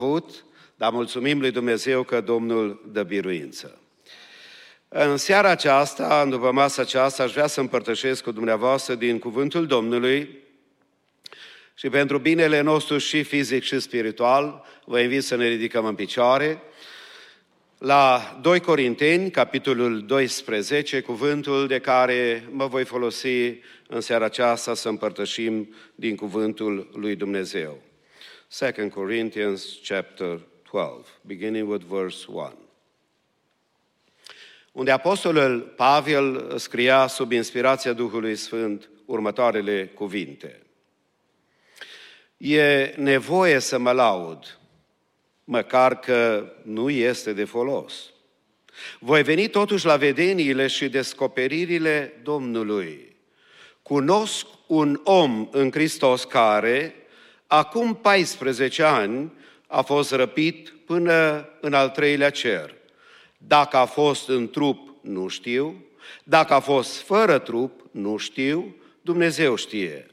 dar mulțumim lui Dumnezeu că Domnul dă biruință. În seara aceasta, după masa aceasta, aș vrea să împărtășesc cu dumneavoastră din cuvântul Domnului și pentru binele nostru și fizic și spiritual, vă invit să ne ridicăm în picioare. La 2 Corinteni, capitolul 12, cuvântul de care mă voi folosi în seara aceasta să împărtășim din cuvântul lui Dumnezeu. 2 Corinthians chapter 12, beginning with verse 1. Unde apostolul Pavel scria sub inspirația Duhului Sfânt următoarele cuvinte. E nevoie să mă laud, măcar că nu este de folos. Voi veni totuși la vedeniile și descoperirile Domnului. Cunosc un om în Hristos care, acum 14 ani, a fost răpit până în al 3-lea cer. Dacă a fost în trup, nu știu. Dacă a fost fără trup, nu știu. Dumnezeu știe.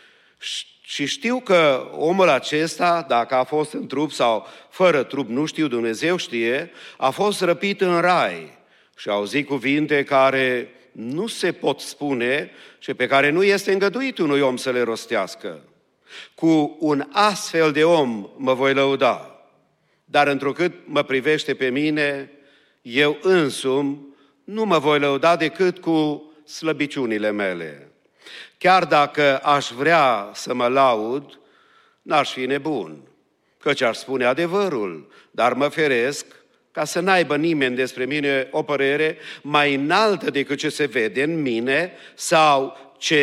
Și știu că omul acesta, dacă a fost în trup sau fără trup, nu știu, Dumnezeu știe, a fost răpit în rai și a auzit cuvinte care nu se pot spune și pe care nu este îngăduit unui om să le rostească. Cu un astfel de om mă voi lăuda, dar întrucât mă privește pe mine, eu însumi nu mă voi lăuda decât cu slăbiciunile mele. Chiar dacă aș vrea să mă laud, n-aș fi nebun, căci aș spune adevărul, dar mă feresc ca să n-aibă nimeni despre mine o părere mai înaltă decât ce se vede în mine sau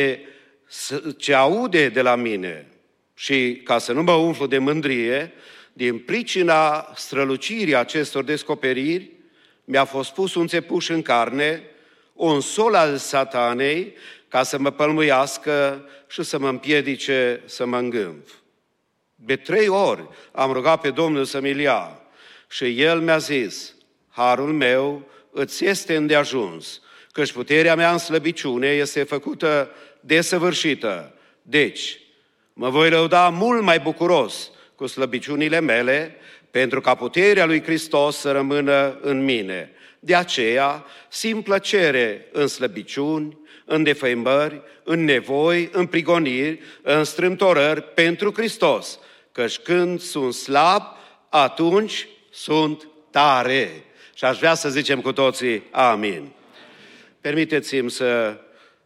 ce aude de la mine. Și ca să nu mă umflu de mândrie, din pricina strălucirii acestor descoperiri, mi-a fost pus un țepuș în carne, un sol al satanei, ca să mă pălmuiască și să mă împiedice să mă îngânf. De 3 ori am rugat pe Domnul să-mi ia și El mi-a zis, harul meu îți este îndeajuns, căci puterea mea în slăbiciune este făcută desăvârșită. Deci, mă voi lăuda mult mai bucuros cu slăbiciunile mele, pentru ca puterea lui Hristos să rămână în mine. De aceea, simt plăcere în slăbiciuni, în defăimări, în nevoi, în prigoniri, în strâmtorări pentru Hristos, căci când sunt slab, atunci sunt tare. Și aș vrea să zicem cu toții amin. Permiteți-mi să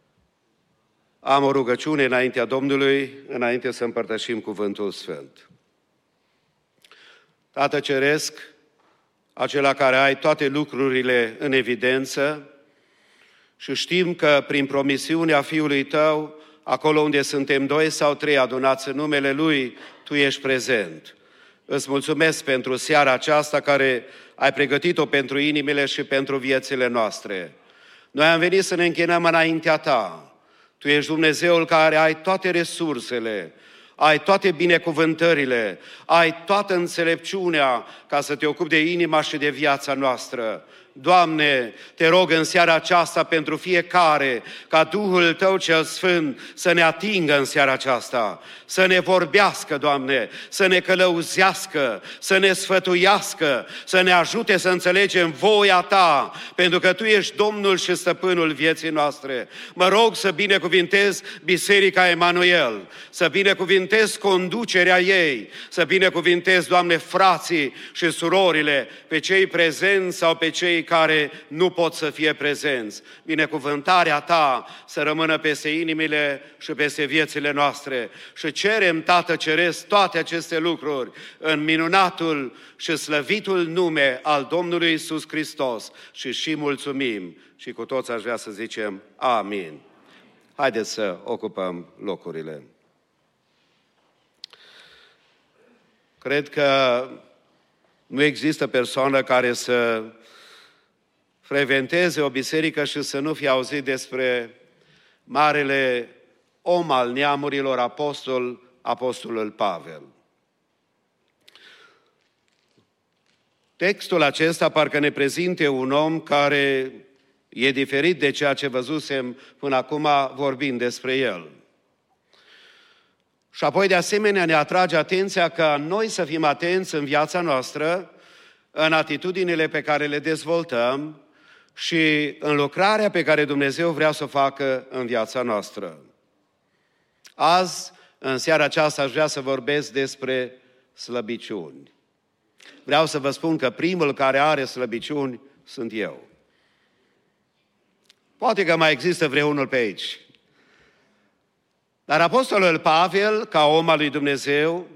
am o rugăciune înaintea Domnului, înainte să împărtășim cuvântul Sfânt. Tată Ceresc, acela care ai toate lucrurile în evidență și știm că prin promisiunea Fiului Tău, acolo unde suntem 2 sau 3 adunați în numele Lui, Tu ești prezent. Îți mulțumesc pentru seara aceasta care ai pregătit-o pentru inimile și pentru viețile noastre. Noi am venit să ne închinăm înaintea Ta. Tu ești Dumnezeul care ai toate resursele, ai toate binecuvântările, ai toată înțelepciunea ca să te ocupi de inima și de viața noastră. Doamne, te rog în seara aceasta pentru fiecare, ca Duhul Tău cel Sfânt să ne atingă în seara aceasta, să ne vorbească, Doamne, să ne călăuzească, să ne sfătuiască, să ne ajute să înțelegem voia Ta, pentru că Tu ești Domnul și Stăpânul vieții noastre. Mă rog să binecuvintez Biserica Emanuel, să binecuvintez conducerea ei, să binecuvintez, Doamne, frații și surorile, pe cei prezenți sau pe cei care nu pot să fie prezenți. Binecuvântarea Ta să rămână peste inimile și peste viețile noastre. Și cerem, Tată Ceresc, toate aceste lucruri în minunatul și slăvitul nume al Domnului Iisus Hristos și mulțumim. Și cu toți aș vrea să zicem amin. Haideți să ocupăm locurile. Cred că nu există persoană care să frecventeze o biserică și să nu fie auzit despre marele om al neamurilor, apostolul Pavel. Textul acesta parcă ne prezinte un om care e diferit de ceea ce văzusem până acum vorbind despre el. Și apoi, de asemenea, ne atrage atenția ca noi să fim atenți în viața noastră, în atitudinile pe care le dezvoltăm și în lucrarea pe care Dumnezeu vrea să o facă în viața noastră. Azi, în seara aceasta, aș vrea să vorbesc despre slăbiciuni. Vreau să vă spun că primul care are slăbiciuni sunt eu. Poate că mai există vreunul pe aici. Dar apostolul Pavel, ca om al lui Dumnezeu,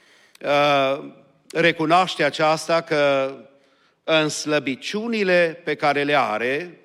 recunoaște aceasta că în slăbiciunile pe care le are,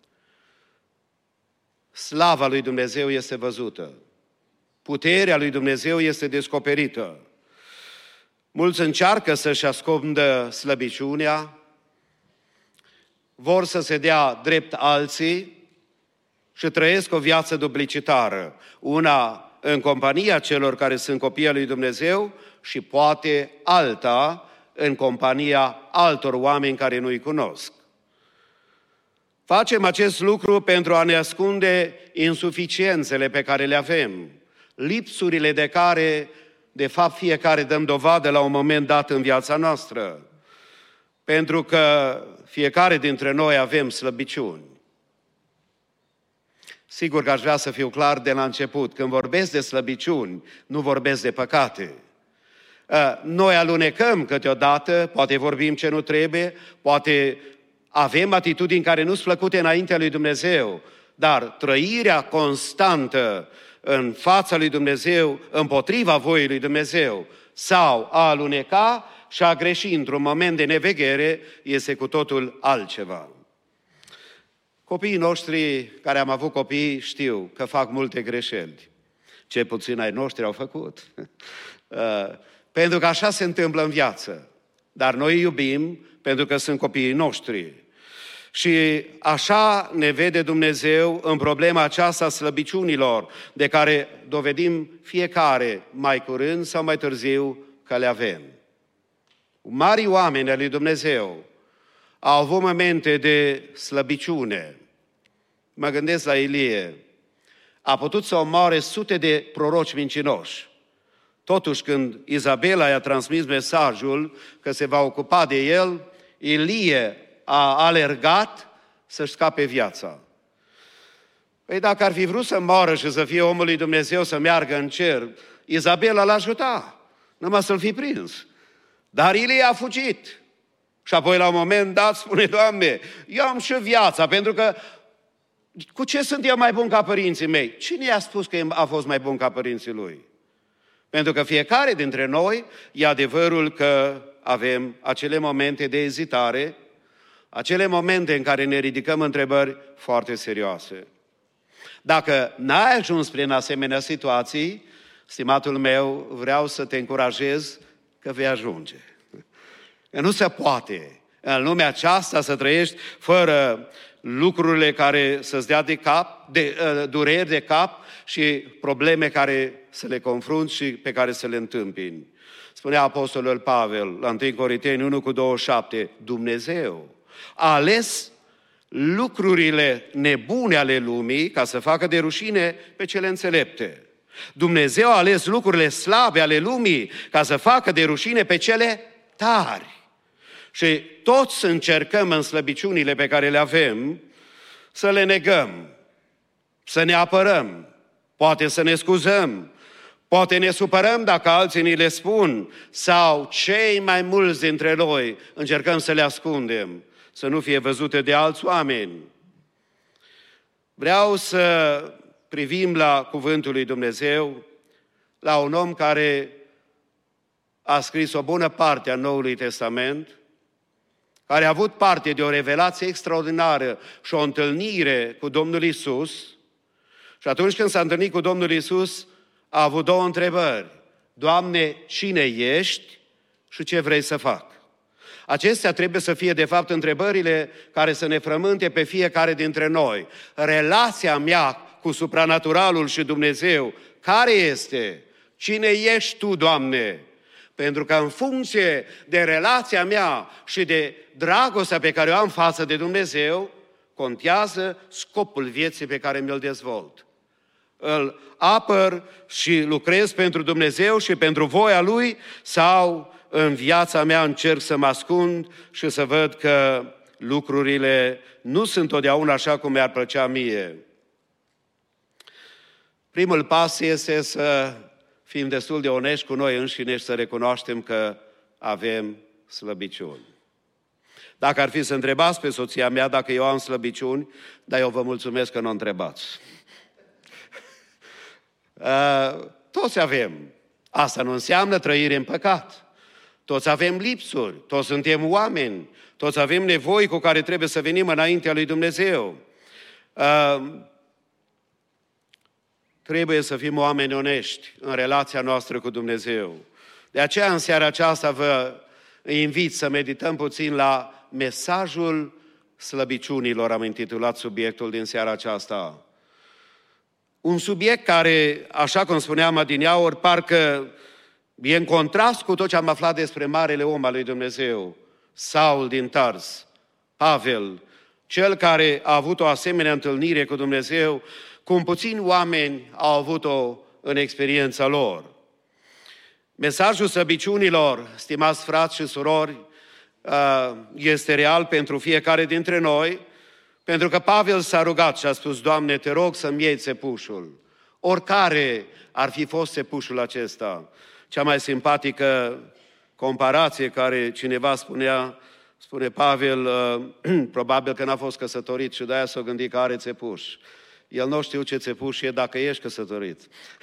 slava lui Dumnezeu este văzută. Puterea lui Dumnezeu este descoperită. Mulți încearcă să-și ascundă slăbiciunea, vor să se dea drept alții și trăiesc o viață duplicitară. Una în compania celor care sunt copii al lui Dumnezeu și poate alta în compania altor oameni care nu-i cunosc. Facem acest lucru pentru a ne ascunde insuficiențele pe care le avem, lipsurile de care, de fapt, fiecare dăm dovadă la un moment dat în viața noastră. Pentru că fiecare dintre noi avem slăbiciuni. Sigur că aș vrea să fiu clar de la început. Când vorbesc de slăbiciuni, nu vorbesc de păcate. Noi alunecăm câteodată, poate vorbim ce nu trebuie, poate avem atitudini care nu sunt plăcute înaintea lui Dumnezeu, dar trăirea constantă în fața lui Dumnezeu, împotriva voii lui Dumnezeu, sau a aluneca și a greși într-un moment de neveghere, este cu totul altceva. Copiii noștri, care am avut copii, știu că fac multe greșeli. Ce puțin ai noștri au făcut. Pentru că așa se întâmplă în viață. Dar noi îi iubim pentru că sunt copiii noștri. Și așa ne vede Dumnezeu în problema aceasta a slăbiciunilor, de care dovedim fiecare mai curând sau mai târziu că le avem. Mari oameni ai lui Dumnezeu au avut momente de slăbiciune. Mă gândesc la Ilie. A putut să omoare sute de proroci mincinoși. Totuși, când Izabela i-a transmis mesajul că se va ocupa de el, Ilie a alergat să-și scape viața. Păi dacă ar fi vrut să moară și să fie omul lui Dumnezeu să meargă în cer, Izabela l-a ajutat, numai să-l fi prins. Dar Ilie a fugit. Și apoi la un moment dat spune, Doamne, eu am și viața, pentru că cu ce sunt eu mai bun ca părinții mei? Cine i-a spus că a fost mai bun ca părinții lui? Pentru că fiecare dintre noi e adevărul că avem acele momente de ezitare, acele momente în care ne ridicăm întrebări foarte serioase. Dacă n-ai ajuns prin asemenea situații, stimatul meu, vreau să te încurajez că vei ajunge. Nu se poate în lumea aceasta să trăiești fără lucrurile care să-ți dea de cap, dureri de cap și probleme care să le confrunți și pe care să le întâmpini. Spunea apostolul Pavel la 1 Corinteni 1:27, Dumnezeu a ales lucrurile nebune ale lumii ca să facă de rușine pe cele înțelepte. Dumnezeu a ales lucrurile slabe ale lumii ca să facă de rușine pe cele tari. Și toți încercăm în slăbiciunile pe care le avem să le negăm, să ne apărăm, poate să ne scuzăm, poate ne supărăm dacă alții ni le spun, sau cei mai mulți dintre noi încercăm să le ascundem, să nu fie văzute de alți oameni. Vreau să privim la cuvântul lui Dumnezeu, la un om care a scris o bună parte a Noului Testament, care a avut parte de o revelație extraordinară și o întâlnire cu Domnul Iisus. Și atunci când s-a întâlnit cu Domnul Iisus, a avut două întrebări. Doamne, cine ești și ce vrei să fac? Acestea trebuie să fie, de fapt, întrebările care să ne frământe pe fiecare dintre noi. Relația mea cu supranaturalul și Dumnezeu, care este? Cine ești Tu, Doamne? Pentru că în funcție de relația mea și de dragostea pe care o am față de Dumnezeu, contează scopul vieții pe care mi-l dezvolt. îl apăr și lucrez pentru Dumnezeu și pentru voia Lui, sau în viața mea încerc să mă ascund și să văd că lucrurile nu sunt totdeauna așa cum mi-ar plăcea mie. Primul pas este să fim destul de onești cu noi înșine și să recunoaștem că avem slăbiciuni. Dacă ar fi să întrebați pe soția mea dacă eu am slăbiciuni, dar eu vă mulțumesc că nu o întrebați. Toți avem. Asta nu înseamnă trăire în păcat. Toți avem lipsuri, toți suntem oameni, toți avem nevoi cu care trebuie să venim înaintea lui Dumnezeu. Trebuie să fim oameni onești în relația noastră cu Dumnezeu. De aceea, în seara aceasta, vă invit să medităm puțin la mesajul slăbiciunilor, am intitulat subiectul din seara aceasta. Un subiect care, așa cum spuneam adineauri, parcă e în contrast cu tot ce am aflat despre marele om al lui Dumnezeu, Saul din Tars, Pavel, cel care a avut o asemenea întâlnire cu Dumnezeu, cum puțini oameni au avut-o în experiența lor. Mesajul slăbiciunilor, stimați frați și surori, este real pentru fiecare dintre noi, pentru că Pavel s-a rugat și a spus: Doamne, te rog să-mi iei țepușul. Oricare ar fi fost țepușul acesta. Cea mai simpatică comparație care cineva spune Pavel, probabil că n-a fost căsătorit și de-aia s-a gândit că are țepuș. El nu știu ce țepuș e dacă ești căsătorit.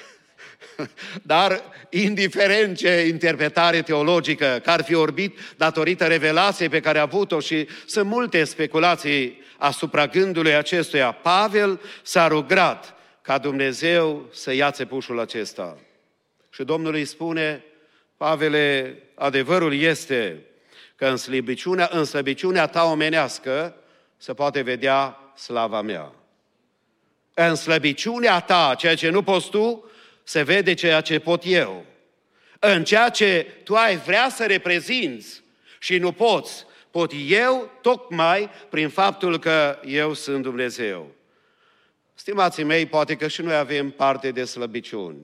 Dar, indiferent ce interpretare teologică că ar fi orbit datorită revelației pe care a avut-o, și sunt multe speculații asupra gândului acestuia, Pavel s-a rugat ca Dumnezeu să ia țepușul acesta. Și Domnul îi spune: Pavele, adevărul este că în slăbiciunea ta omenească se poate vedea slava mea. În slăbiciunea ta, ceea ce nu poți tu, se vede ceea ce pot eu. În ceea ce tu ai vrea să reprezinți și nu poți, pot eu tocmai prin faptul că eu sunt Dumnezeu. Stimații mei, poate că și noi avem parte de slăbiciuni.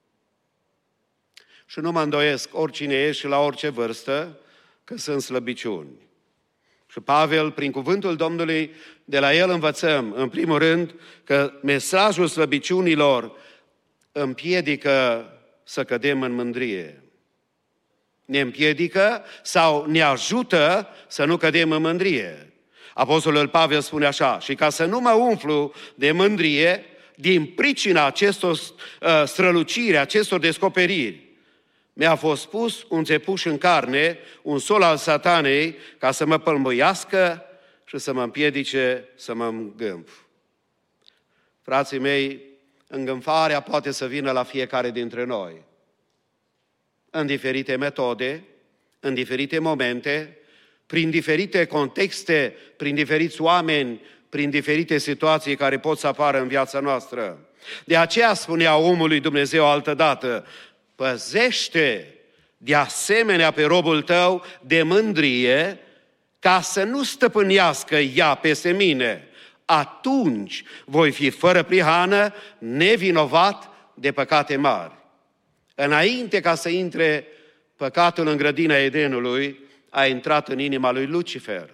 Și nu mă îndoiesc, oricine e și la orice vârstă, că sunt slăbiciuni. Și Pavel, prin cuvântul Domnului, de la el învățăm, în primul rând, că mesajul slăbiciunilor împiedică să cădem în mândrie. Ne împiedică sau ne ajută să nu cădem în mândrie. Apostolul Pavel spune așa: și ca să nu mă umflu de mândrie, din pricina acestor străluciri, acestor descoperiri, mi-a fost pus un țepuș în carne, un sol al satanei, ca să mă pălmăiască și să mă împiedice să mă îngânf. Frații mei, îngânfarea poate să vină la fiecare dintre noi, în diferite metode, în diferite momente, prin diferite contexte, prin diferiți oameni, prin diferite situații care pot să apară în viața noastră. De aceea spunea omul lui Dumnezeu altădată: păzește de asemenea pe robul tău de mândrie, ca să nu stăpânească ea peste mine. Atunci voi fi fără prihană, nevinovat de păcate mari. Înainte ca să intre păcatul în grădina Edenului, a intrat în inima lui Lucifer.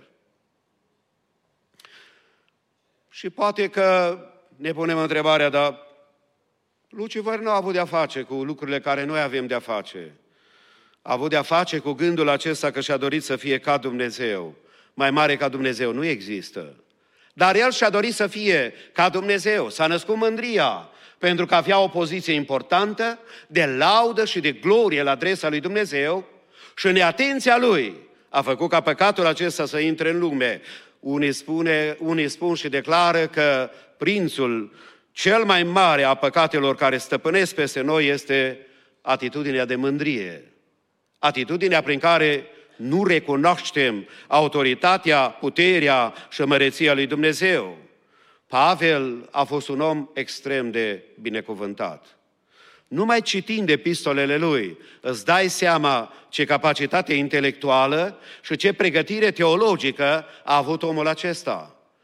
Și poate că ne punem întrebarea: dar Lucifer nu a avut de-a face cu lucrurile care noi avem de-a face. A avut de-a face cu gândul acesta că și-a dorit să fie ca Dumnezeu. Mai mare ca Dumnezeu nu există. Dar el și-a dorit să fie ca Dumnezeu. S-a născut mândria, pentru că avea o poziție importantă de laudă și de glorie la adresa lui Dumnezeu, și neatenția lui a făcut ca păcatul acesta să intre în lume. Unii spun și declară că prințul cel mai mare a păcatelor care stăpânesc peste noi este atitudinea de mândrie. Atitudinea prin care nu recunoaștem autoritatea, puterea și măreția lui Dumnezeu. Pavel a fost un om extrem de binecuvântat. Numai citind epistolele lui, îți dai seama ce capacitate intelectuală și ce pregătire teologică a avut omul acesta.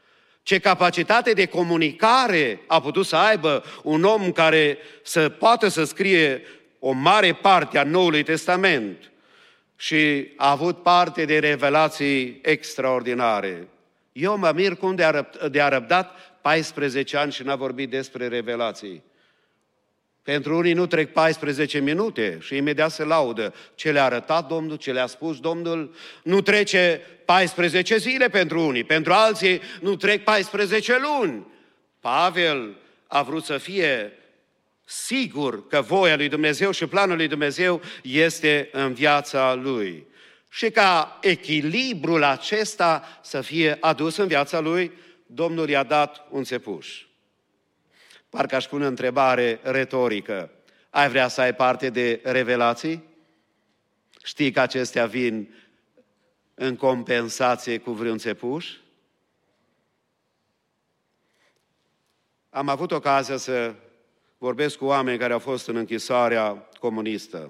Ce capacitate de comunicare a putut să aibă un om care să poată să scrie o mare parte a Noului Testament și a avut parte de revelații extraordinare. Eu mă mir cum de a răbdat 14 ani și n-a vorbit despre revelații. Pentru unii nu trec 14 minute și imediat se laudă ce le-a arătat Domnul, ce le-a spus Domnul. Nu trece 14 zile pentru unii, pentru alții nu trec 14 luni. Pavel a vrut să fie sigur că voia lui Dumnezeu și planul lui Dumnezeu este în viața lui. Și ca echilibrul acesta să fie adus în viața lui, Domnul i-a dat un țepuș. Parcă aș pune o întrebare retorică. Ai vrea să ai parte de revelații? Știi că acestea vin în compensație cu vreun țepuș? Am avut ocazia să vorbesc cu oameni care au fost în închisoarea comunistă.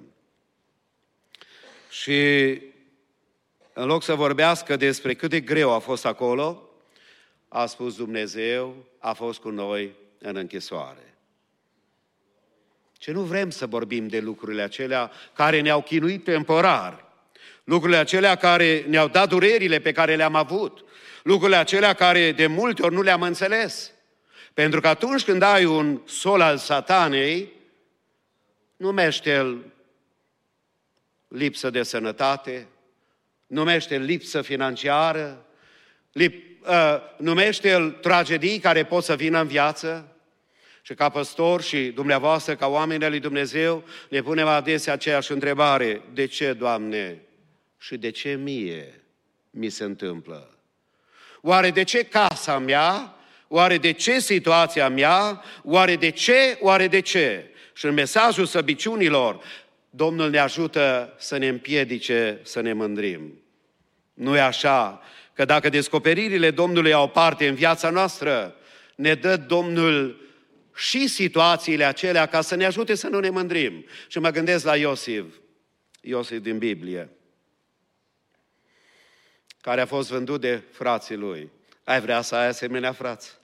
Și în loc să vorbească despre cât de greu a fost acolo, a spus Dumnezeu a fost cu noi în închisoare. Ce nu vrem să vorbim de lucrurile acelea care ne-au chinuit temporar, lucrurile acelea care ne-au dat durerile pe care le-am avut, lucrurile acelea care de multe ori nu le-am înțeles. Pentru că atunci când ai un sol al satanei, numește-l lipsă de sănătate, numește-l lipsă financiară, numește-l tragedii care pot să vină în viață. Și ca păstor și dumneavoastră, ca oameni al lui Dumnezeu, ne punem adesea aceeași întrebare. De ce, Doamne? Și de ce mie mi se întâmplă? Oare de ce casa mea? Oare de ce situația mea? Oare de ce? Oare de ce? Și în mesajul slăbiciunilor, Domnul ne ajută să ne împiedice să ne mândrim. Nu e așa că dacă descoperirile Domnului au parte în viața noastră, ne dă Domnul și situațiile acelea ca să ne ajute să nu ne mândrim. Și mă gândesc la Iosif din Biblie, care a fost vândut de frații lui. Ai vrea să ai asemenea frați?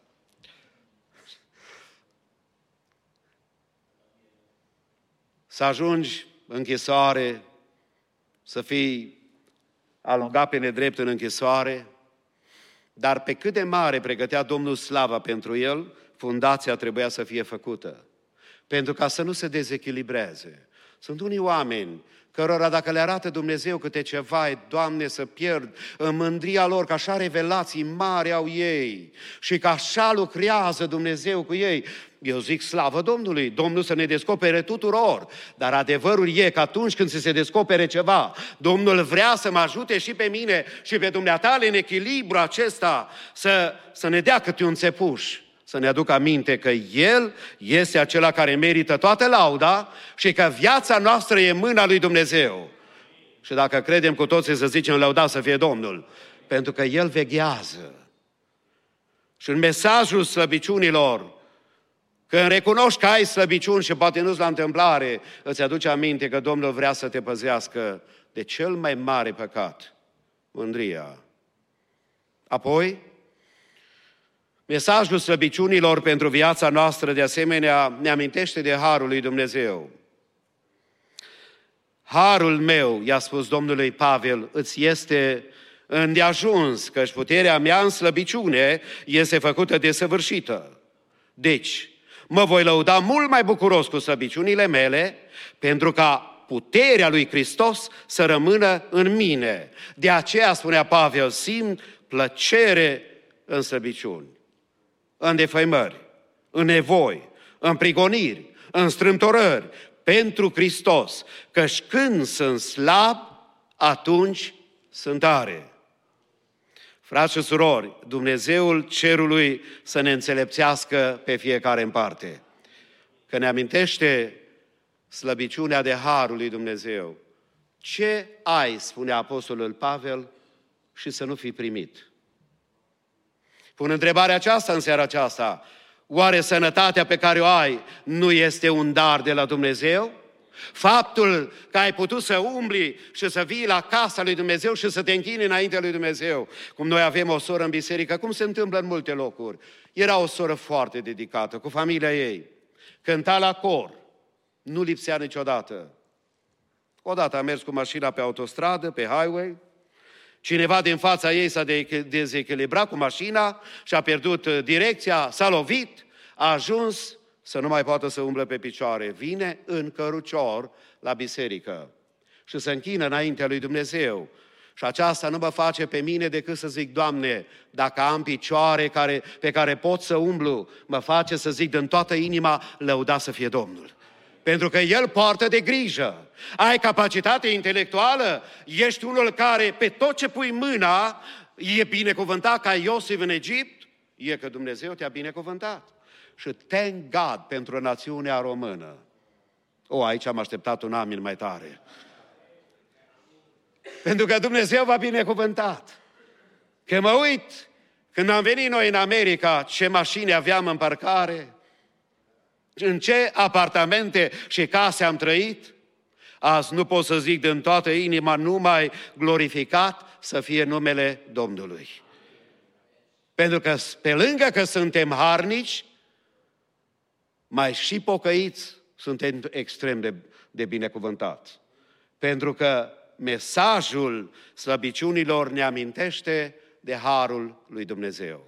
Să ajungi în închisoare, să fii alungat pe nedrept în închisoare, dar pe cât de mare pregătea Domnul slava pentru el, fundația trebuia să fie făcută, pentru ca să nu se dezechilibreze. Sunt unii oameni cărora dacă le arată Dumnezeu câte ceva, Doamne, să pierd în mândria lor, că așa revelații mari au ei și că așa lucrează Dumnezeu cu ei. Eu zic slavă Domnului, Domnul să ne descopere tuturor, dar adevărul e că atunci când se descopere ceva, Domnul vrea să mă ajute și pe mine și pe dumneatale în echilibru acesta, să ne dea câte un țepuș. Să ne aducă aminte că El este acela care merită toată lauda și că viața noastră e în mâna lui Dumnezeu. Și dacă credem cu toții să zicem lăudat să fie Domnul, pentru că El veghează. Și în mesajul slăbiciunilor, când recunoști că ai slăbiciuni și poate nu-ți la întâmplare, îți aduce aminte că Domnul vrea să te păzească de cel mai mare păcat, mândria. Apoi, mesajul slăbiciunilor pentru viața noastră, de asemenea, ne amintește de harul lui Dumnezeu. Harul meu, i-a spus Domnului Pavel, îți este îndeajuns, căci puterea mea în slăbiciune este făcută desăvârșită. Deci, mă voi lăuda mult mai bucuros cu slăbiciunile mele, pentru ca puterea lui Hristos să rămână în mine. De aceea, spunea Pavel, simt plăcere în slăbiciuni, în defăimări, în nevoi, în prigoniri, în strâmtorări, pentru Hristos, căci când sunt slab, atunci sunt tare. Frați și surori, Dumnezeul cerului să ne înțelepțească pe fiecare în parte. Că ne amintește slăbiciunea de harul lui Dumnezeu. Ce ai, spune Apostolul Pavel, și să nu fi primit? Pun întrebarea aceasta în seara aceasta. Oare sănătatea pe care o ai nu este un dar de la Dumnezeu? Faptul că ai putut să umbli și să vii la casa lui Dumnezeu și să te închini înaintea lui Dumnezeu. Cum noi avem o soră în biserică, cum se întâmplă în multe locuri. Era o soră foarte dedicată, cu familia ei. Cânta la cor, nu lipsea niciodată. Odată a mers cu mașina pe autostradă, pe highway, cineva din fața ei s-a dezechilibrat cu mașina și a pierdut direcția, s-a lovit, a ajuns să nu mai poată să umble pe picioare. Vine în cărucior la biserică și se închină înaintea lui Dumnezeu. Și aceasta nu mă face pe mine decât să zic, Doamne, dacă am picioare pe care pot să umblu, mă face să zic din toată inima, lăudat să fie Domnul. Pentru că El poartă de grijă. Ai capacitate intelectuală, ești unul care pe tot ce pui mâna e binecuvântat ca Iosif în Egipt, e că Dumnezeu te-a binecuvântat. Și thank God pentru națiunea română. Aici am așteptat un amin mai tare. Pentru că Dumnezeu v-a binecuvântat. Că mă uit, când am venit noi în America, ce mașini aveam în parcare, în ce apartamente și case am trăit, azi nu pot să zic din toată inima, numai glorificat să fie numele Domnului. Pentru că pe lângă că suntem harnici, mai și pocăiți, suntem extrem de binecuvântați. Pentru că mesajul slăbiciunilor ne amintește de harul lui Dumnezeu.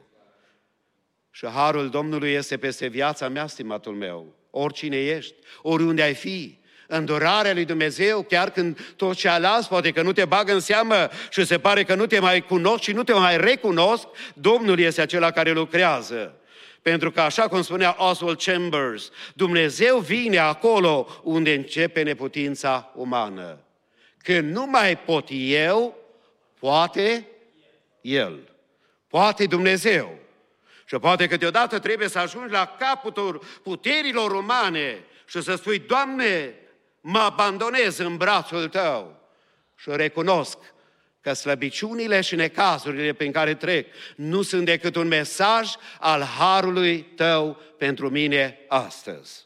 Și harul Domnului este peste viața mea, stimatul meu. Oricine ești, oriunde ai fi, îndurarea lui Dumnezeu, chiar când tot ce alas poate că nu te bagă în seamă și se pare că nu te mai cunosc și nu te mai recunosc, Domnul este acela care lucrează. Pentru că, așa cum spunea Oswald Chambers, Dumnezeu vine acolo unde începe neputința umană. Când nu mai pot eu, poate El. Poate Dumnezeu. Și poate câteodată trebuie să ajungi la capătul puterilor umane și să spui, Doamne, mă abandonez în brațul Tău și recunosc că slăbiciunile și necazurile prin care trec nu sunt decât un mesaj al harului Tău pentru mine astăzi.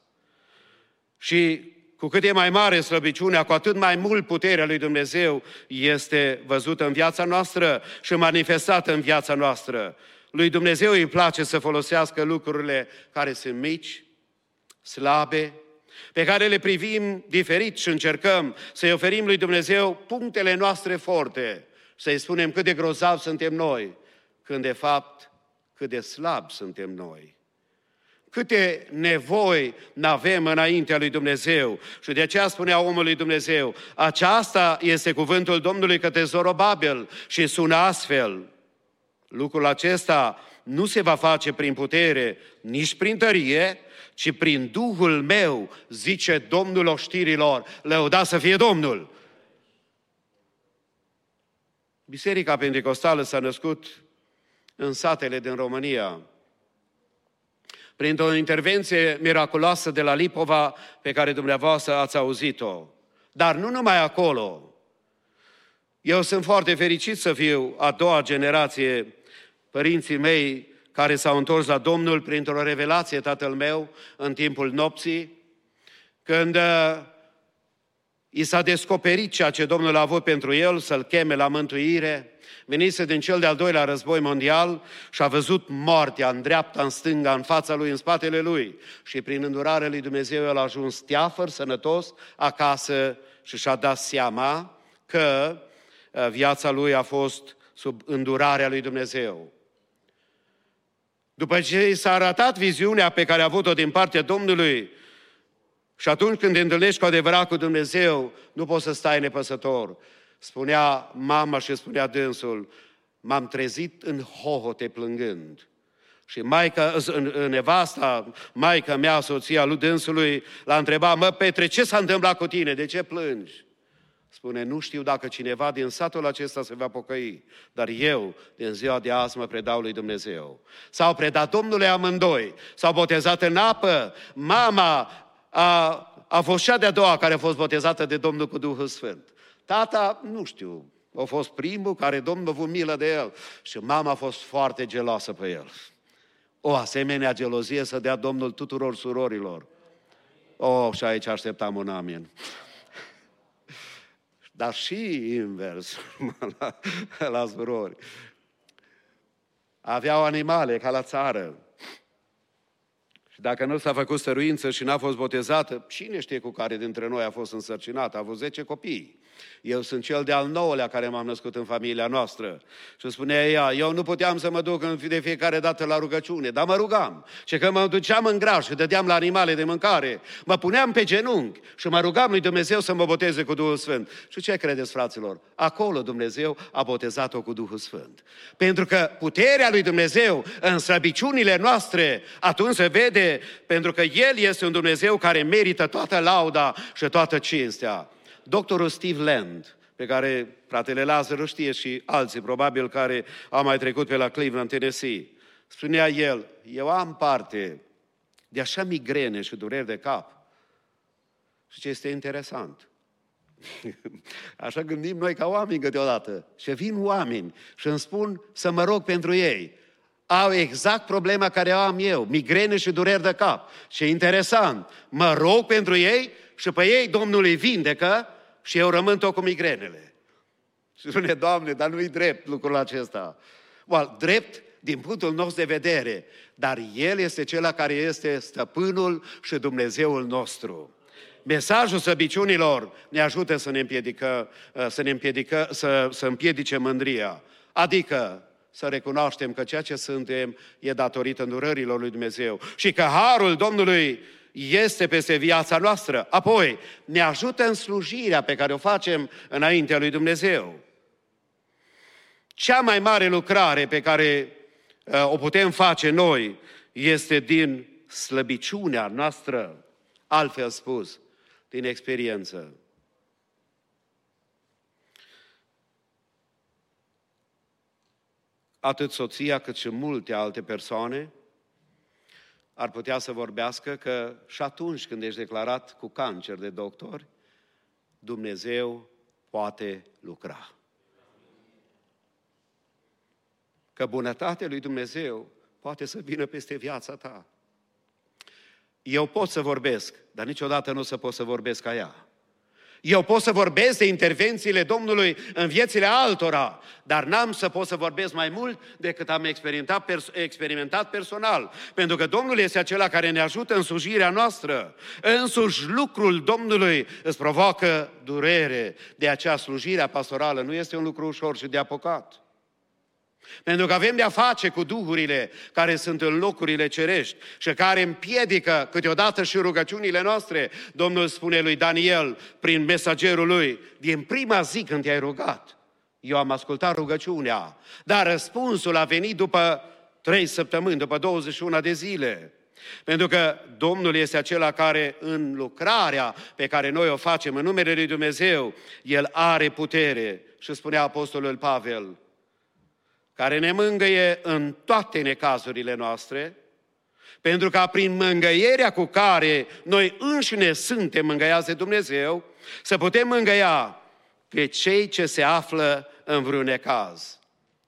Și cu cât e mai mare slăbiciunea, cu atât mai mult puterea lui Dumnezeu este văzută în viața noastră și manifestată în viața noastră. Lui Dumnezeu îi place să folosească lucrurile care sunt mici, slabe, pe care le privim diferit și încercăm să-i oferim lui Dumnezeu punctele noastre forte, să-i spunem cât de grozavi suntem noi, când de fapt cât de slabi suntem noi. Câte nevoi n-avem înaintea lui Dumnezeu. Și de aceea spunea omul lui Dumnezeu, aceasta este cuvântul Domnului către Zorobabel și sună astfel. Lucrul acesta nu se va face prin putere, nici prin tărie, ci prin Duhul meu, zice Domnul oștirilor, lăudat să fie Domnul. Biserica Pentecostală s-a născut în satele din România, printr-o intervenție miraculoasă de la Lipova, pe care dumneavoastră ați auzit-o. Dar nu numai acolo. Eu sunt foarte fericit să fiu a doua generație, părinții mei care s-au întors la Domnul printr-o revelație, tatăl meu, în timpul nopții, când i s-a descoperit ceea ce Domnul a avut pentru el, să-l cheme la mântuire. Venise din cel de-al doilea război mondial și a văzut moartea în dreapta, în stânga, în fața lui, în spatele lui. Și prin îndurarea lui Dumnezeu el a ajuns teafăr, sănătos, acasă și și-a dat seama că viața lui a fost sub îndurarea lui Dumnezeu. După ce s-a arătat viziunea pe care a avut-o din partea Domnului, și atunci când te întâlnești cu adevărat cu Dumnezeu, nu poți să stai nepăsător. Spunea mama și spunea dânsul, m-am trezit în hohote plângând. Și nevasta, maica mea, soția lui dânsului, l-a întrebat, mă Petre, ce s-a întâmplat cu tine? De ce plângi? Spune, nu știu dacă cineva din satul acesta se va pocăi, dar eu, din ziua de azi, mă predau lui Dumnezeu. S-au predat Domnului amândoi, s-au botezat în apă, mama a fost cea de-a doua care a fost botezată de Domnul cu Duhul Sfânt. Tata, nu știu, a fost primul care Domnul a avut milă de el și mama a fost foarte geloasă pe el. O asemenea gelozie să dea Domnul tuturor surorilor. Și aici așteptam un amin. Dar și invers, la surori. Aveau animale, ca la țară. Și dacă nu s-a făcut stăruință și n-a fost botezată, cine știe cu care dintre noi a fost însărcinat? A avut 10 copii. Eu sunt cel de-al 9-lea care m-am născut în familia noastră. Și spunea ea, eu nu puteam să mă duc de fiecare dată la rugăciune, dar mă rugam. Și când mă duceam în graș și dădeam la animale de mâncare, mă puneam pe genunchi și mă rugam lui Dumnezeu să mă boteze cu Duhul Sfânt. Și ce credeți, fraților? Acolo Dumnezeu a botezat-o cu Duhul Sfânt. Pentru că puterea lui Dumnezeu în slăbiciunile noastre atunci se vede, pentru că El este un Dumnezeu care merită toată lauda și toată cinstea. Doctorul Steve Land, pe care fratele Lazar știe și alții, probabil, care au mai trecut pe la Cleveland, Tennessee, spunea el, eu am parte de așa migrene și dureri de cap. Și ce este interesant? Așa gândim noi ca oameni câteodată. Și vin oameni și îmi spun să mă rog pentru ei. Au exact problema care o am eu, migrene și dureri de cap. Și e interesant, mă rog pentru ei și pe ei Domnul îi vindecă și eu rămân tot cu migrenele. Și spune, Doamne, dar nu-i drept lucrul acesta. Drept din punctul nostru de vedere, dar El este cel care este stăpânul și Dumnezeul nostru. Mesajul slăbiciunilor ne ajută să împiedice mândria. Adică să recunoaștem că ceea ce suntem e datorită îndurărilor lui Dumnezeu și că harul Domnului este peste viața noastră. Apoi, ne ajută în slujirea pe care o facem înaintea lui Dumnezeu. Cea mai mare lucrare pe care o putem face noi este din slăbiciunea noastră, altfel spus, din experiență. Atât soția cât și multe alte persoane ar putea să vorbească că și atunci când ești declarat cu cancer de doctori, Dumnezeu poate lucra. Că bunătatea lui Dumnezeu poate să vină peste viața ta. Eu pot să vorbesc, dar niciodată nu o să pot să vorbesc ca ea. Eu pot să vorbesc de intervențiile Domnului în viețile altora, dar n-am să pot să vorbesc mai mult decât am experimentat personal. Pentru că Domnul este acela care ne ajută în slujirea noastră. Însuși lucrul Domnului îți provoacă durere. De aceea slujirea pastorală nu este un lucru ușor și de apucat. Pentru că avem de-a face cu duhurile care sunt în locurile cerești și care împiedică câteodată și rugăciunile noastre. Domnul spune lui Daniel, prin mesagerul lui, din prima zi când te-ai rugat, eu am ascultat rugăciunea, dar răspunsul a venit după 3 săptămâni, după 21 de zile. Pentru că Domnul este acela care în lucrarea pe care noi o facem în numele lui Dumnezeu, El are putere. Și spunea Apostolul Pavel, care ne mângâie în toate necazurile noastre, pentru ca prin mângâierea cu care noi înșine suntem mângâiați de Dumnezeu, să putem mângâia pe cei ce se află în vreun necaz.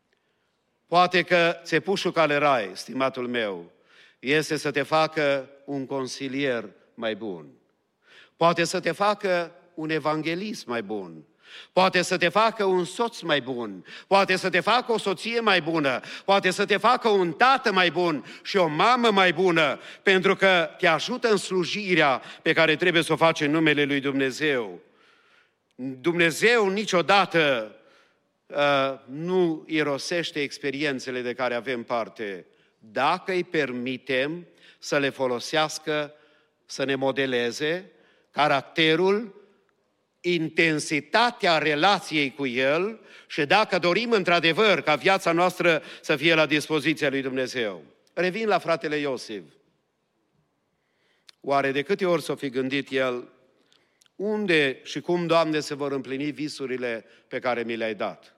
Poate că țepușul calerai, stimatul meu, este să te facă un consilier mai bun. Poate să te facă un evanghelist mai bun. Poate să te facă un soț mai bun, poate să te facă o soție mai bună, poate să te facă un tată mai bun și o mamă mai bună, pentru că te ajută în slujirea pe care trebuie să o faci în numele lui Dumnezeu. Dumnezeu niciodată nu irosește experiențele de care avem parte, dacă îi permitem să le folosească, să ne modeleze caracterul, intensitatea relației cu El și dacă dorim într-adevăr ca viața noastră să fie la dispoziția lui Dumnezeu. Revin la fratele Iosif. Oare de câte ori s-o fi gândit el, unde și cum, Doamne, se vor împlini visurile pe care mi le-ai dat?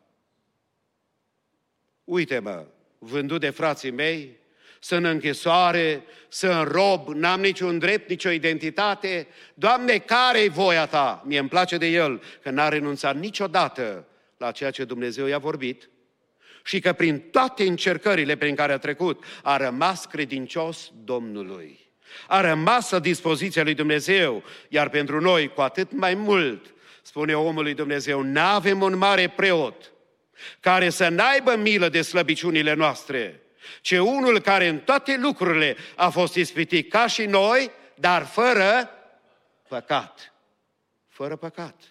Uite-mă, vândut de frații mei, sunt în închisoare, sunt rob, n-am niciun drept, nicio identitate. Doamne, care-i voia Ta? Mie îmi place de el că n-a renunțat niciodată la ceea ce Dumnezeu i-a vorbit și că prin toate încercările prin care a trecut a rămas credincios Domnului. A rămas la dispoziția lui Dumnezeu, iar pentru noi, cu atât mai mult, spune omul lui Dumnezeu, n-avem un mare preot care să n-aibă milă de slăbiciunile noastre, ci unul care în toate lucrurile a fost ispitit ca și noi, dar fără păcat. Fără păcat.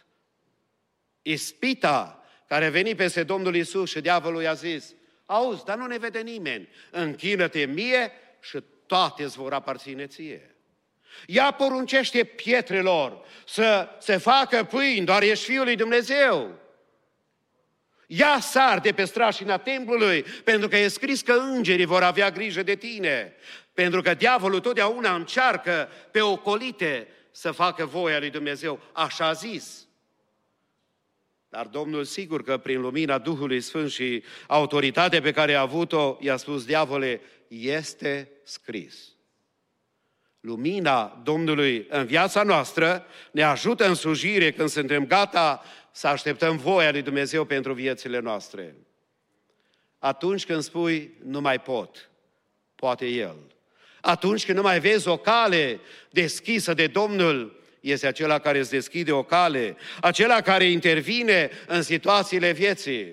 Ispita care a venit peste Domnul Iisus și diavolul i-a zis, auzi, dar nu ne vede nimeni, închină-te mie și toate îți vor aparține ție. Ea poruncește pietrelor să se facă pâini, doar ești Fiul lui Dumnezeu. Ia sar de pe strașina templului, pentru că e scris că îngerii vor avea grijă de tine. Pentru că diavolul totdeauna încearcă pe ocolite să facă voia lui Dumnezeu. Așa a zis. Dar Domnul, sigur că prin lumina Duhului Sfânt și autoritatea pe care a avut-o, i-a spus, diavole, este scris. Lumina Domnului în viața noastră ne ajută în slujire când suntem gata să așteptăm voia lui Dumnezeu pentru viețile noastre. Atunci când spui, nu mai pot, poate El. Atunci când nu mai vezi o cale deschisă de Domnul, este acela care îți deschide o cale, acela care intervine în situațiile vieții.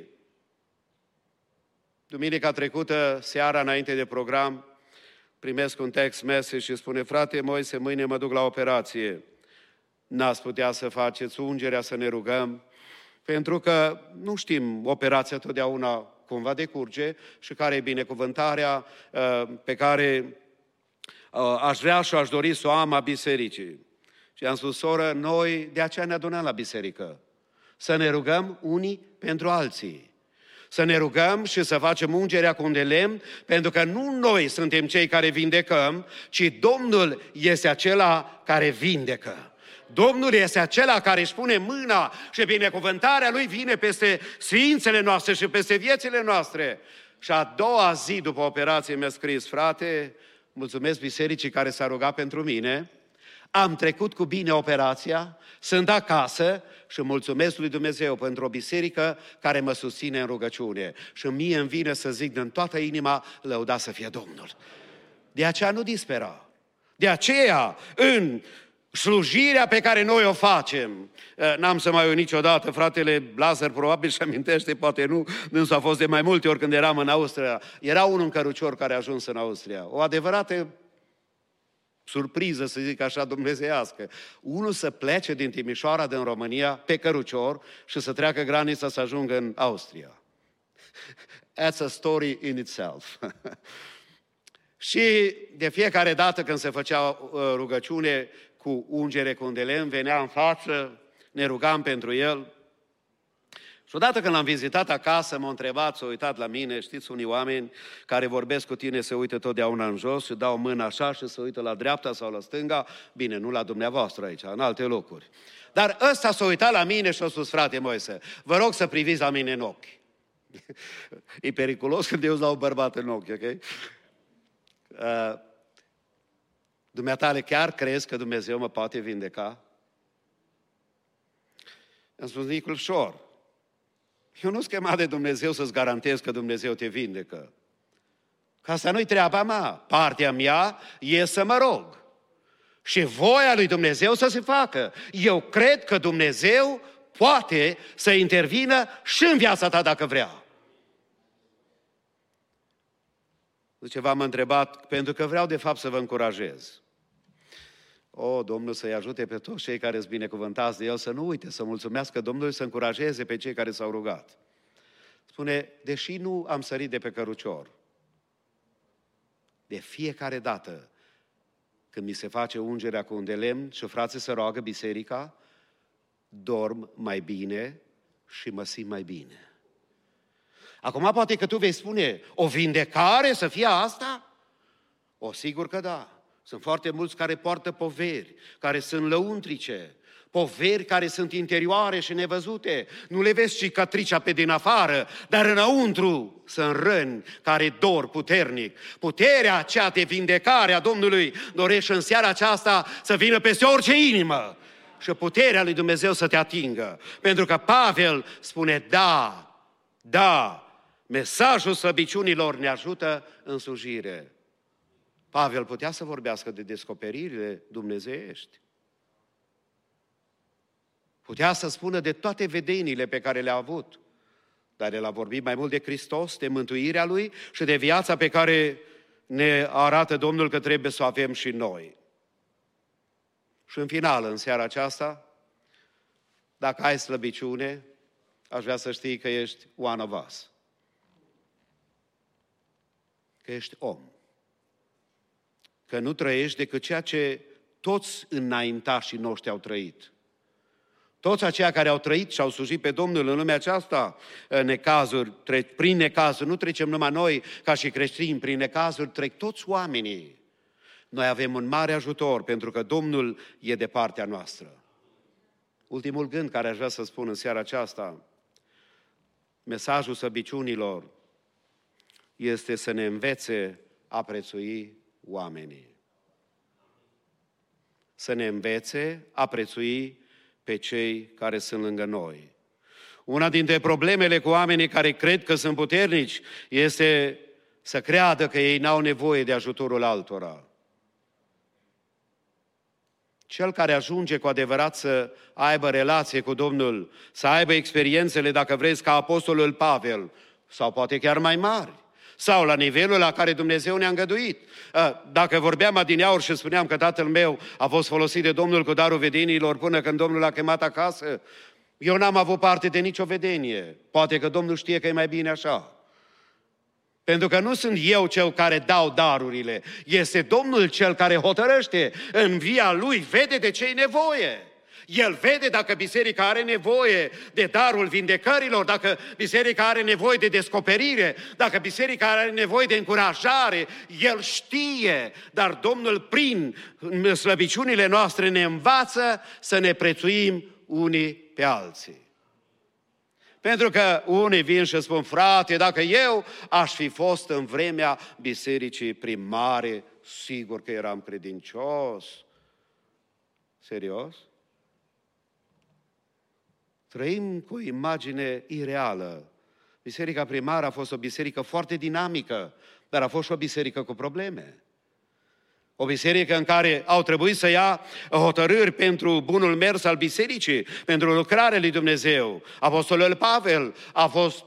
Duminica trecută, seara înainte de program, primesc un text message și spune, frate Moise, mâine mă duc la operație. N-ați putea să faceți ungerea, să ne rugăm, pentru că nu știm operația totdeauna cum va decurge și care e binecuvântarea pe care aș vrea și aș dori să o am a bisericii. Și am spus, soră, noi de aceea ne adunăm la biserică. Să ne rugăm unii pentru alții. Să ne rugăm și să facem ungerea cu un de lemn, pentru că nu noi suntem cei care vindecăm, ci Domnul este acela care vindecă. Domnul este acela care își pune mâna și binecuvântarea Lui vine peste sfințele noastre și peste viețile noastre. Și a doua zi după operație mi-a scris, frate, mulțumesc bisericii care s-a rugat pentru mine, am trecut cu bine operația, sunt acasă și mulțumesc lui Dumnezeu pentru o biserică care mă susține în rugăciune. Și mie îmi vine să zic din toată inima, lăudat să fie Domnul. De aceea nu dispera. De aceea, în slujirea pe care noi o facem, n-am să mai uit niciodată, fratele Lazar probabil și amintește, poate nu, însă a fost de mai multe ori când eram în Austria. Era unul în cărucior care a ajuns în Austria. O adevărată surpriză, să zic așa, dumnezeiască. Unul să plece din Timișoara, din România, pe cărucior și să treacă granița să ajungă în Austria. That's a story in itself. Și de fiecare dată când se făcea rugăciune cu ungere cu un de lemn, venea în față, ne rugam pentru el. Și odată când l-am vizitat acasă, m-a întrebat, s-a uitat la mine, știți, unii oameni care vorbesc cu tine se uită totdeauna în jos și dau mâna așa și se uită la dreapta sau la stânga, bine, nu la dumneavoastră aici, în alte locuri. Dar ăsta s-a uitat la mine și a spus, frate Moise, vă rog să priviți la mine în ochi. E periculos când eu îți dau un bărbat în ochi, ok? Dumneatale, chiar crezi că Dumnezeu mă poate vindeca? Am spus, Niculșor, eu nu-s chemat de Dumnezeu să-ți garantez că Dumnezeu te vindecă. Că asta nu-i treaba mea. Partea mea e să mă rog. Și voia lui Dumnezeu să se facă. Eu cred că Dumnezeu poate să intervină și în viața ta dacă vrea. Zice, v-am întrebat, pentru că vreau de fapt să vă încurajez. Domnul să-i ajute pe toți cei care sunt binecuvântați de El, să nu uite, să mulțumească Domnului, să încurajeze pe cei care s-au rugat. Spune, deși nu am sărit de pe cărucior, de fiecare dată când mi se face ungerea cu un de lemn și frații se roagă biserica, dorm mai bine și mă simt mai bine. Acum poate că tu vei spune, o vindecare să fie asta? Sigur că da. Sunt foarte mulți care poartă poveri, care sunt lăuntrice, poveri care sunt interioare și nevăzute. Nu le vezi cicatricea pe din afară, dar înăuntru sunt răni care dor puternic. Puterea aceea de vindecare a Domnului dorește în seara aceasta să vină peste orice inimă și puterea lui Dumnezeu să te atingă. Pentru că Pavel spune, da, mesajul slăbiciunilor ne ajută în slujire. Pavel putea să vorbească de descoperirile dumnezeiești. Putea să spună de toate vedeniile pe care le-a avut. Dar el a vorbit mai mult de Hristos, de mântuirea Lui și de viața pe care ne arată Domnul că trebuie să o avem și noi. Și în final, în seara aceasta, dacă ai slăbiciune, aș vrea să știi că ești one of us. Că ești om. Că nu trăiești decât ceea ce toți înaintașii noștri au trăit. Toți aceia care au trăit și au slujit pe Domnul în lumea aceasta, prin necazuri, nu trecem numai noi ca și creștini, prin necazuri trec toți oamenii. Noi avem un mare ajutor pentru că Domnul e de partea noastră. Ultimul gând care aș vrea să spun în seara aceasta, mesajul slăbiciunilor este să ne învețe a prețui oamenii. Să ne învețe a prețui pe cei care sunt lângă noi. Una dintre problemele cu oamenii care cred că sunt puternici este să creadă că ei n-au nevoie de ajutorul altora. Cel care ajunge cu adevărat să aibă relație cu Domnul, să aibă experiențele, dacă vreți, ca apostolul Pavel, sau poate chiar mai mari, sau la nivelul la care Dumnezeu ne-a îngăduit. Dacă vorbeam adineauri și spuneam că tatăl meu a fost folosit de Domnul cu darul vedeniilor până când Domnul l-a chemat acasă, eu n-am avut parte de nicio vedenie. Poate că Domnul știe că e mai bine așa. Pentru că nu sunt eu cel care dau darurile, este Domnul cel care hotărăște. În via Lui vede de ce-i nevoie. El vede dacă biserica are nevoie de darul vindecărilor, dacă biserica are nevoie de descoperire, dacă biserica are nevoie de încurajare, El știe. Dar Domnul, prin slăbiciunile noastre, ne învață să ne prețuim unii pe alții. Pentru că unii vin și spun, frate, dacă eu aș fi fost în vremea bisericii primare, sigur că eram credincios. Serios? Trăim cu o imagine ireală. Biserica primară a fost o biserică foarte dinamică, dar a fost și o biserică cu probleme. O biserică în care au trebuit să ia hotărâri pentru bunul mers al bisericii, pentru lucrarea lui Dumnezeu. Apostolul Pavel a fost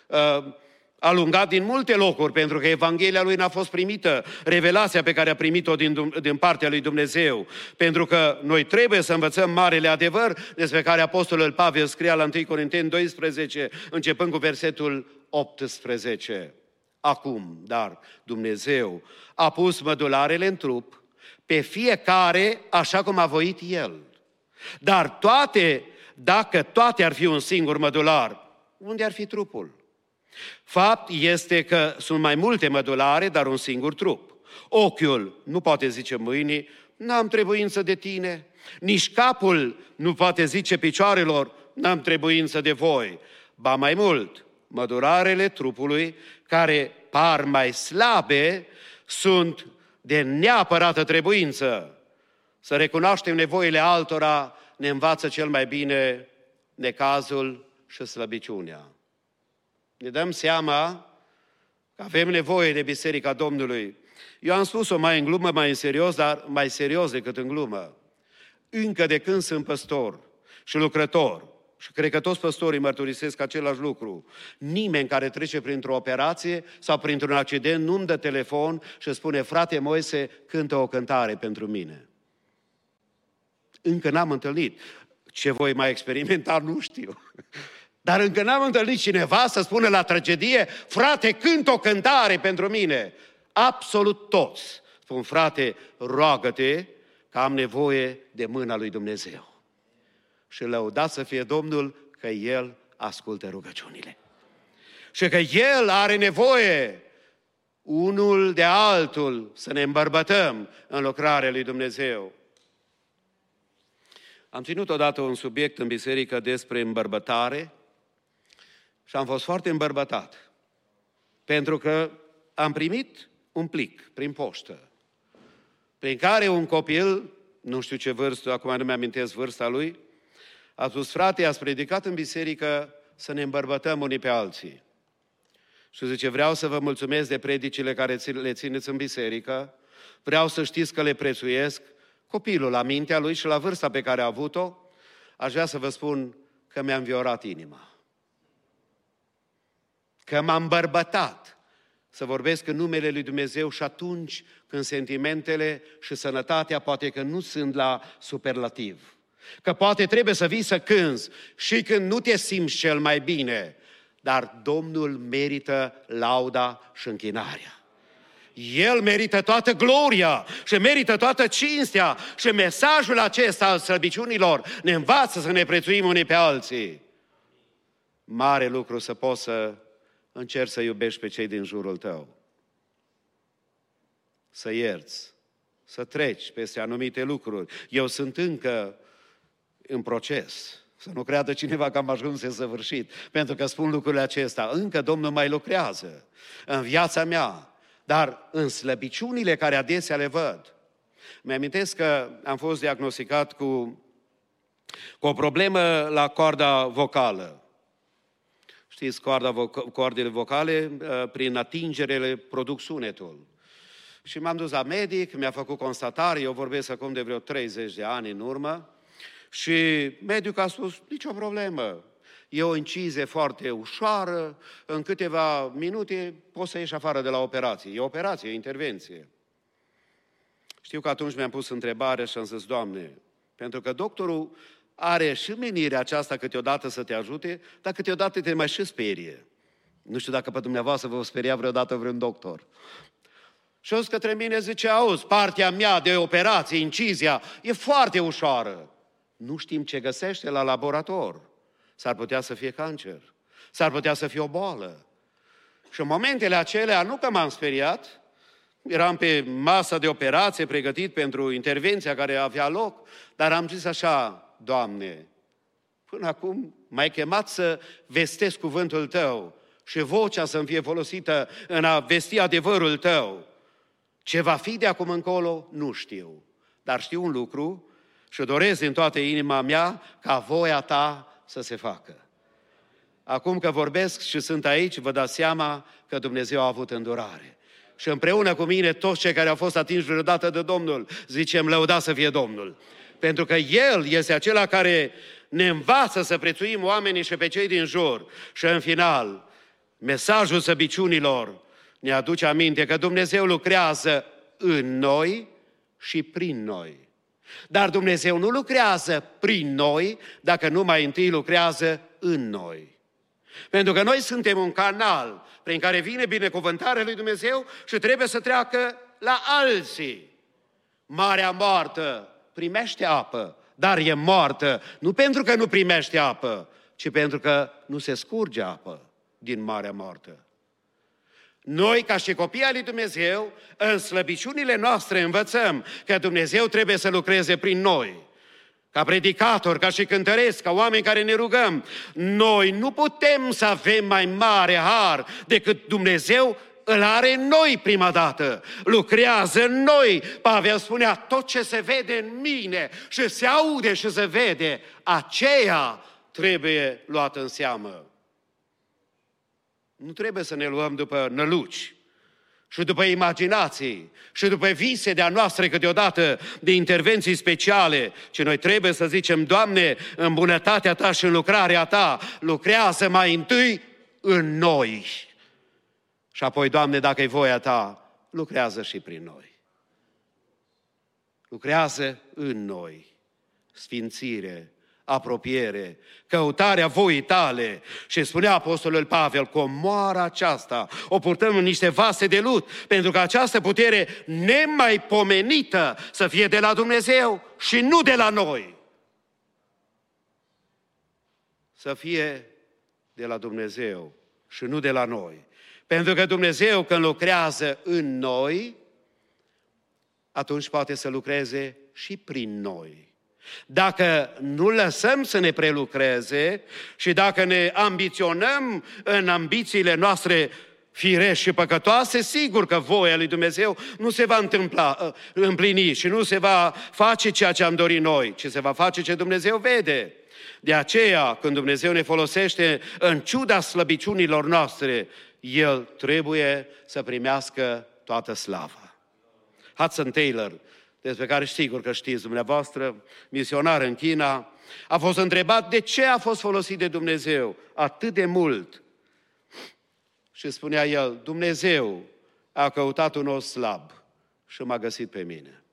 alungat din multe locuri pentru că Evanghelia lui n-a fost primită, revelația pe care a primit-o din partea lui Dumnezeu. Pentru că noi trebuie să învățăm marele adevăr despre care Apostolul Pavel scria la 1 Corinteni 12, începând cu versetul 18. Acum, dar Dumnezeu a pus mădularele în trup, pe fiecare așa cum a voit El. Dar dacă toate ar fi un singur mădular, unde ar fi trupul? Fapt este că sunt mai multe mădulare, dar un singur trup. Ochiul nu poate zice mâinii, n-am trebuință de tine. Nici capul nu poate zice picioarelor, n-am trebuință de voi. Ba mai mult, mădularele trupului, care par mai slabe, sunt de neapărată trebuință. Să recunoaștem nevoile altora ne învață cel mai bine necazul și slăbiciunea. Ne dăm seama că avem nevoie de Biserica Domnului. Eu am spus-o mai în glumă, mai în serios, dar mai serios decât în glumă. Încă de când sunt păstor și lucrător, și cred că toți păstorii mărturisesc același lucru, nimeni care trece printr-o operație sau printr-un accident nu-mi dă telefon și spune, frate Moise, cântă o cântare pentru mine. Încă n-am întâlnit. Ce voi mai experimenta, nu știu. Dar încă n-am întâlnit cineva să spună la tragedie, frate, cântă o cântare pentru mine. Absolut toți spun, frate, roagă-te că am nevoie de mâna lui Dumnezeu. Și lăudat să fie Domnul că El ascultă rugăciunile. Și că El are nevoie unul de altul să ne îmbărbătăm în lucrarea lui Dumnezeu. Am ținut odată un subiect în biserică despre îmbărbătare și am fost foarte îmbărbătat. Pentru că am primit un plic prin poștă, prin care un copil, nu știu ce vârstă, acum nu mi-amintesc vârsta lui, a spus, frate, ați predicat în biserică să ne îmbărbătăm unii pe alții. Și zice, vreau să vă mulțumesc de predicile care le țineți în biserică, Vreau să știți că le prețuiesc. Copilul, la mintea lui și la vârsta pe care a avut-o, aș vrea să vă spun că mi-a înviorat inima. Că m-am îmbărbătat să vorbesc în numele lui Dumnezeu și atunci când sentimentele și sănătatea poate că nu sunt la superlativ. Că poate trebuie să vii să cânți și când nu te simți cel mai bine, dar Domnul merită lauda și închinarea. El merită toată gloria și merită toată cinstea și mesajul acesta al slăbiciunilor ne învață să ne prețuim unii pe alții. Mare lucru să poți să încerci să iubești pe cei din jurul tău. Să ierți, să treci peste anumite lucruri. Eu sunt încă în proces. Să nu creadă cineva că am ajuns săvârșit, pentru că spun lucrurile acestea. Încă Domnul mai lucrează în viața mea, dar în slăbiciunile care adesea le văd. Mi-amintesc că am fost diagnosticat cu o problemă la corda vocală. Știți, cordele vocale, prin atingerele, produc sunetul. Și m-am dus la medic, mi-a făcut constatare, eu vorbesc acum de vreo 30 de ani în urmă, și medicul a spus, nicio problemă. E o incizie foarte ușoară, în câteva minute poți să ieși afară de la operație. E operație, e intervenție. Știu că atunci mi-am pus întrebarea și am zis, Doamne, pentru că doctorul are și menirea aceasta câteodată să te ajute, dar câteodată te mai și sperie. Nu știu dacă pe dumneavoastră vă speria vreodată vreun doctor. Și o zis către mine, zice, auzi, partea mea de operație, incizia, e foarte ușoară. Nu știm ce găsește la laborator. S-ar putea să fie cancer, s-ar putea să fie o boală. Și în momentele acelea, nu că m-am speriat, eram pe masa de operație, pregătit pentru intervenția care avea loc, dar am zis așa, Doamne, până acum m-ai chemat să vestesc cuvântul Tău și vocea să-mi fie folosită în a vesti adevărul Tău. Ce va fi de acum încolo, nu știu. Dar știu un lucru și doresc din toată inima mea ca voia Ta să se facă. Acum că vorbesc și sunt aici, vă dați seama că Dumnezeu a avut îndurare. Și împreună cu mine, toți cei care au fost atinși vreodată de Domnul, zicem, lăudat să fie Domnul. Pentru că El este acela care ne învață să prețuim oamenii și pe cei din jur. Și în final, mesajul slăbiciunilor ne aduce aminte că Dumnezeu lucrează în noi și prin noi. Dar Dumnezeu nu lucrează prin noi dacă nu mai întâi lucrează în noi. Pentru că noi suntem un canal prin care vine binecuvântarea lui Dumnezeu și trebuie să treacă la alții. Marea moartă primește apă, dar e moartă nu pentru că nu primește apă, ci pentru că nu se scurge apă din Marea Moartă. Noi, ca și copii ai lui Dumnezeu, în slăbiciunile noastre învățăm că Dumnezeu trebuie să lucreze prin noi. Ca predicator, ca și cântăreți, ca oameni care ne rugăm, noi nu putem să avem mai mare har decât Dumnezeu îl are în noi prima dată. Lucrează în noi. Pavel spunea, tot ce se vede în mine și se aude și se vede, aceea trebuie luat în seamă. Nu trebuie să ne luăm după năluci și după imaginații și după vise de-a noastre câteodată de intervenții speciale, ci noi trebuie să zicem, Doamne, în bunătatea Ta și în lucrarea Ta, lucrează mai întâi în noi. Și apoi, Doamne, dacă e voia Ta, lucrează și prin noi. Lucrează în noi. Sfințire, apropiere, căutarea voii Tale. Și spunea Apostolul Pavel, comoara aceasta o purtăm în niște vase de lut, pentru că această putere nemaipomenită să fie de la Dumnezeu și nu de la noi. Să fie de la Dumnezeu și nu de la noi. Pentru că Dumnezeu, când lucrează în noi, atunci poate să lucreze și prin noi. Dacă nu lăsăm să ne prelucreze și dacă ne ambiționăm în ambițiile noastre firești și păcătoase, sigur că voia lui Dumnezeu nu se va împlini și nu se va face ceea ce am dorit noi, ci se va face ce Dumnezeu vede. De aceea, când Dumnezeu ne folosește în ciuda slăbiciunilor noastre, El trebuie să primească toată slava. Hudson Taylor, despre care sigur că știți dumneavoastră, misionar în China, a fost întrebat de ce a fost folosit de Dumnezeu atât de mult. Și spunea el, Dumnezeu a căutat un os slab și m-a găsit pe mine.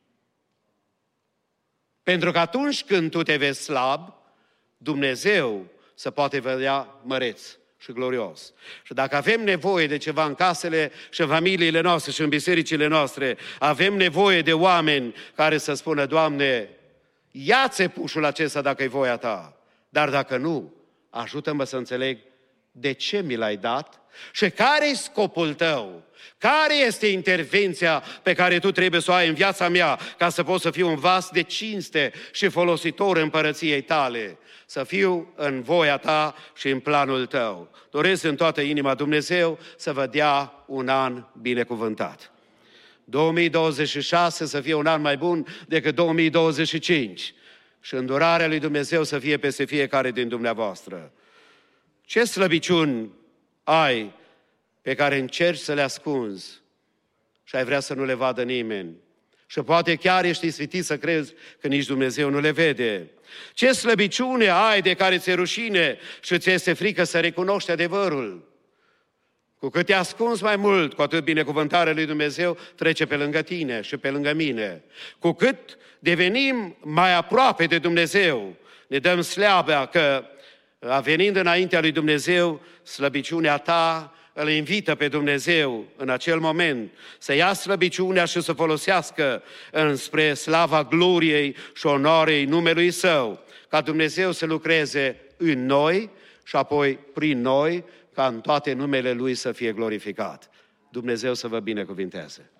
Pentru că atunci când tu te vezi slab, Dumnezeu se poate vedea măreț și glorios. Și dacă avem nevoie de ceva în casele și în familiile noastre și în bisericile noastre, avem nevoie de oameni care să spună, Doamne, ia-ți pușul acesta dacă e voia Ta, dar dacă nu, ajută-mă să înțeleg de ce mi l-ai dat și care e scopul Tău. Care este intervenția pe care tu trebuie să o ai în viața mea ca să pot să fiu un vas de cinste și folositor împărăției Tale? Să fiu în voia Ta și în planul Tău. Doresc în toată inima Dumnezeu să vă dea un an binecuvântat. 2026 să fie un an mai bun decât 2025 și îndurarea lui Dumnezeu să fie peste fiecare din dumneavoastră. Ce slăbiciuni ai pe care încerci să le ascunzi și ai vrea să nu le vadă nimeni? Și poate chiar ești ispitit să crezi că nici Dumnezeu nu le vede. Ce slăbiciune ai de care ți-e rușine și ți este frică să recunoști adevărul? Cu cât te ascunzi mai mult, cu atât binecuvântarea lui Dumnezeu trece pe lângă tine și pe lângă mine. Cu cât devenim mai aproape de Dumnezeu, ne dăm sleaba că, venind înaintea lui Dumnezeu, slăbiciunea ta îl invită pe Dumnezeu în acel moment să ia slăbiciunea și să folosească înspre slava gloriei și onorei numelui Său, ca Dumnezeu să lucreze în noi și apoi prin noi, ca în toate numele Lui să fie glorificat. Dumnezeu să vă binecuvinteze!